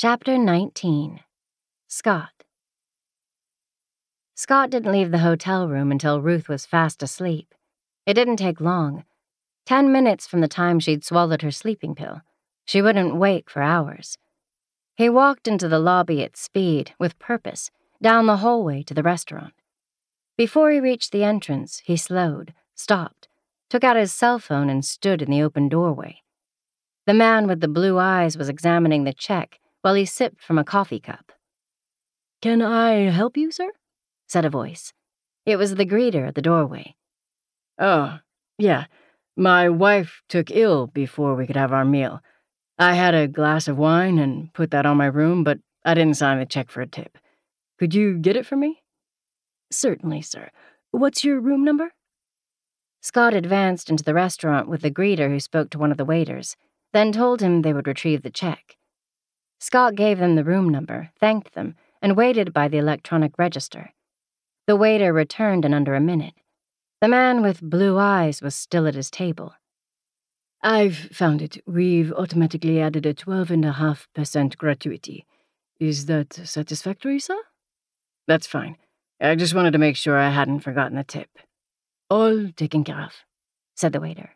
Chapter 19. Scott. Scott didn't leave the hotel room until Ruth was fast asleep. It didn't take long. 10 minutes from the time she'd swallowed her sleeping pill. She wouldn't wake for hours. He walked into the lobby at speed, with purpose, down the hallway to the restaurant. Before he reached the entrance, he slowed, stopped, took out his cell phone and stood in the open doorway. The man with the blue eyes was examining the check while he sipped from a coffee cup. "Can I help you, sir?" said a voice. It was the greeter at the doorway. "Oh, yeah. My wife took ill before we could have our meal. I had a glass of wine and put that on my room, but I didn't sign the check for a tip. Could you get it for me?" "Certainly, sir. What's your room number?" Scott advanced into the restaurant with the greeter who spoke to one of the waiters, then told him they would retrieve the check. Scott gave them the room number, thanked them, and waited by the electronic register. The waiter returned in under a minute. The man with blue eyes was still at his table. "I've found it. We've automatically added a 12.5% gratuity. Is that satisfactory, sir?" "That's fine. I just wanted to make sure I hadn't forgotten the tip." "All taken care of," said the waiter.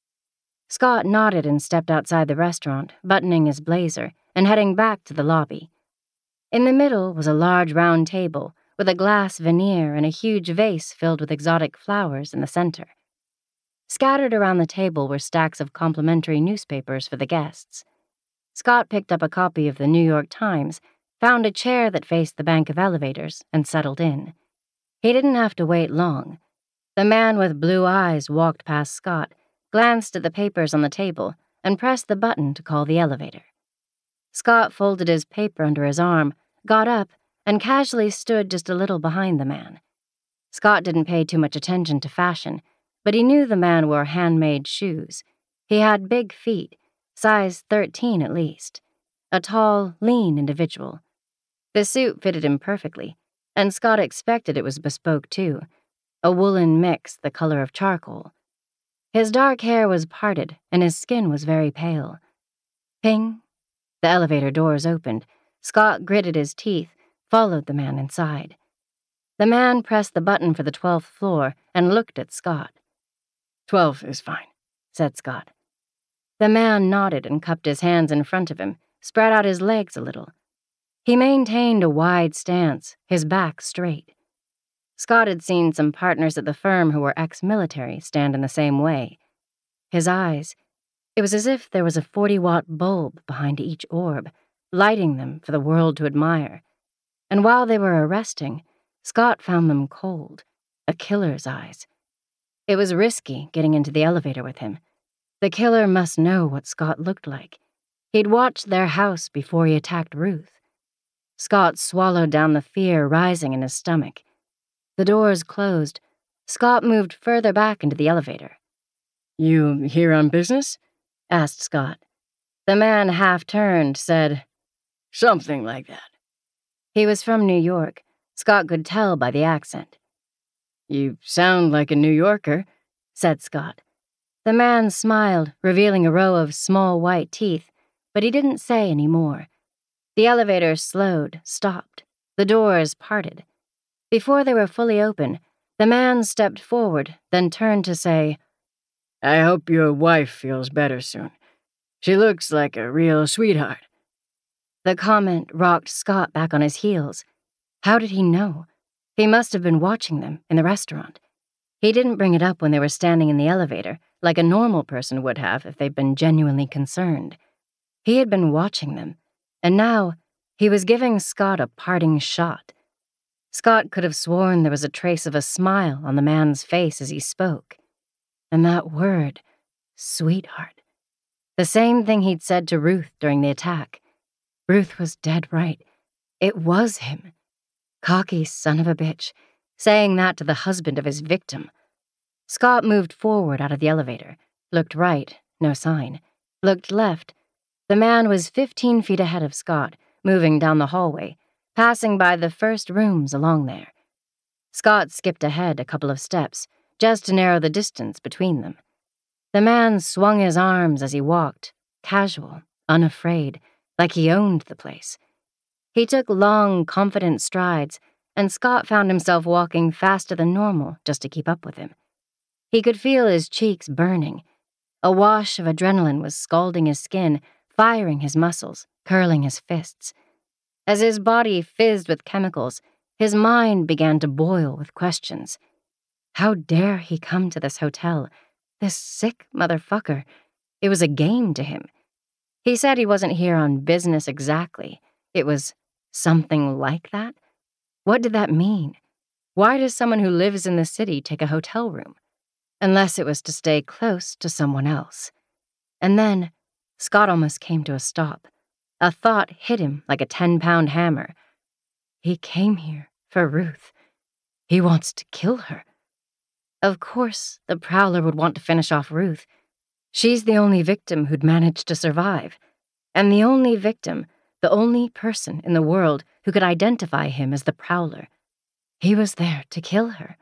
Scott nodded and stepped outside the restaurant, buttoning his blazer and heading back to the lobby. In the middle was a large round table with a glass veneer and a huge vase filled with exotic flowers in the center. Scattered around the table were stacks of complimentary newspapers for the guests. Scott picked up a copy of the New York Times, found a chair that faced the bank of elevators, and settled in. He didn't have to wait long. The man with blue eyes walked past Scott, glanced at the papers on the table, and pressed the button to call the elevator. Scott folded his paper under his arm, got up, and casually stood just a little behind the man. Scott didn't pay too much attention to fashion, but he knew the man wore handmade shoes. He had big feet, size 13 at least. A tall, lean individual. The suit fitted him perfectly, and Scott expected it was bespoke too, a woolen mix the color of charcoal. His dark hair was parted, and his skin was very pale. Ping. The elevator doors opened. Scott gritted his teeth, followed the man inside. The man pressed the button for the 12th floor and looked at Scott. 12 is fine, said Scott. The man nodded and cupped his hands in front of him, spread out his legs a little. He maintained a wide stance, his back straight. Scott had seen some partners at the firm who were ex-military stand in the same way. His eyes, it was as if there was a 40-watt bulb behind each orb, lighting them for the world to admire. And while they were arresting, Scott found them cold, a killer's eyes. It was risky getting into the elevator with him. The killer must know what Scott looked like. He'd watched their house before he attacked Ruth. Scott swallowed down the fear rising in his stomach. The doors closed. Scott moved further back into the elevator. "You here on business?" asked Scott. The man half turned, said, "Something like that." He was from New York. Scott could tell by the accent. "You sound like a New Yorker," said Scott. The man smiled, revealing a row of small white teeth, but he didn't say any more. The elevator slowed, stopped. The doors parted. Before they were fully open, the man stepped forward, then turned to say, "I hope your wife feels better soon. She looks like a real sweetheart." The comment rocked Scott back on his heels. How did he know? He must have been watching them in the restaurant. He didn't bring it up when they were standing in the elevator, like a normal person would have if they'd been genuinely concerned. He had been watching them, and now he was giving Scott a parting shot. Scott could have sworn there was a trace of a smile on the man's face as he spoke. And that word, sweetheart. The same thing he'd said to Ruth during the attack. Ruth was dead right. It was him. Cocky son of a bitch, saying that to the husband of his victim. Scott moved forward out of the elevator, looked right, no sign, looked left. The man was 15 feet ahead of Scott, moving down the hallway, passing by the first rooms along there. Scott skipped ahead a couple of steps, just to narrow the distance between them. The man swung his arms as he walked, casual, unafraid, like he owned the place. He took long, confident strides, and Scott found himself walking faster than normal just to keep up with him. He could feel his cheeks burning. A wash of adrenaline was scalding his skin, firing his muscles, curling his fists. As his body fizzed with chemicals, his mind began to boil with questions. How dare he come to this hotel? This sick motherfucker. It was a game to him. He said he wasn't here on business exactly. It was something like that. What did that mean? Why does someone who lives in the city take a hotel room? Unless it was to stay close to someone else. And then, Scott almost came to a stop. A thought hit him like a 10-pound hammer. He came here for Ruth. He wants to kill her. Of course, the Prowler would want to finish off Ruth. She's the only victim who'd managed to survive. And the only victim, the only person in the world who could identify him as the Prowler. He was there to kill her.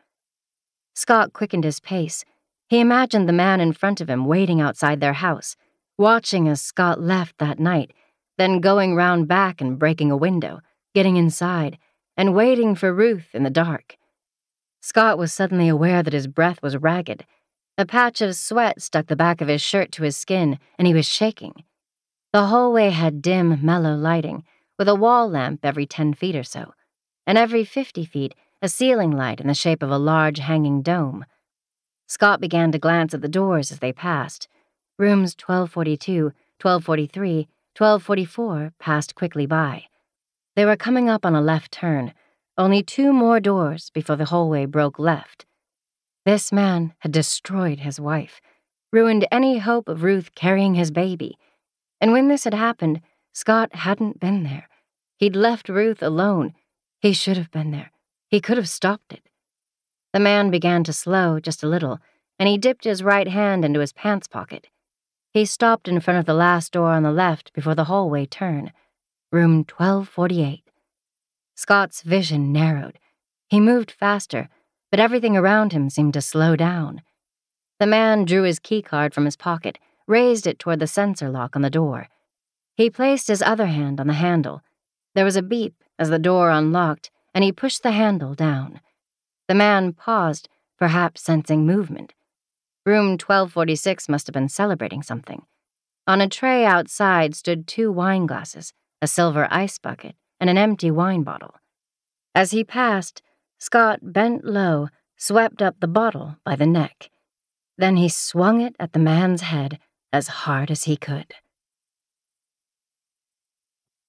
Scott quickened his pace. He imagined the man in front of him waiting outside their house, watching as Scott left that night, then going round back and breaking a window, getting inside, and waiting for Ruth in the dark. Scott was suddenly aware that his breath was ragged. A patch of sweat stuck the back of his shirt to his skin, and he was shaking. The hallway had dim, mellow lighting, with a wall lamp every 10 feet or so, and every 50 feet, a ceiling light in the shape of a large hanging dome. Scott began to glance at the doors as they passed. Rooms 1242, 1243, 1244 passed quickly by. They were coming up on a left turn, only 2 more doors before the hallway broke left. This man had destroyed his wife, ruined any hope of Ruth carrying his baby. And when this had happened, Scott hadn't been there. He'd left Ruth alone. He should have been there. He could have stopped it. The man began to slow just a little, and he dipped his right hand into his pants pocket. He stopped in front of the last door on the left before the hallway turn. Room 1248. Scott's vision narrowed. He moved faster, but everything around him seemed to slow down. The man drew his keycard from his pocket, raised it toward the sensor lock on the door. He placed his other hand on the handle. There was a beep as the door unlocked, and he pushed the handle down. The man paused, perhaps sensing movement. Room 1246 must have been celebrating something. On a tray outside stood 2 wine glasses, a silver ice bucket, and an empty wine bottle. As he passed, Scott bent low, swept up the bottle by the neck. Then he swung it at the man's head as hard as he could.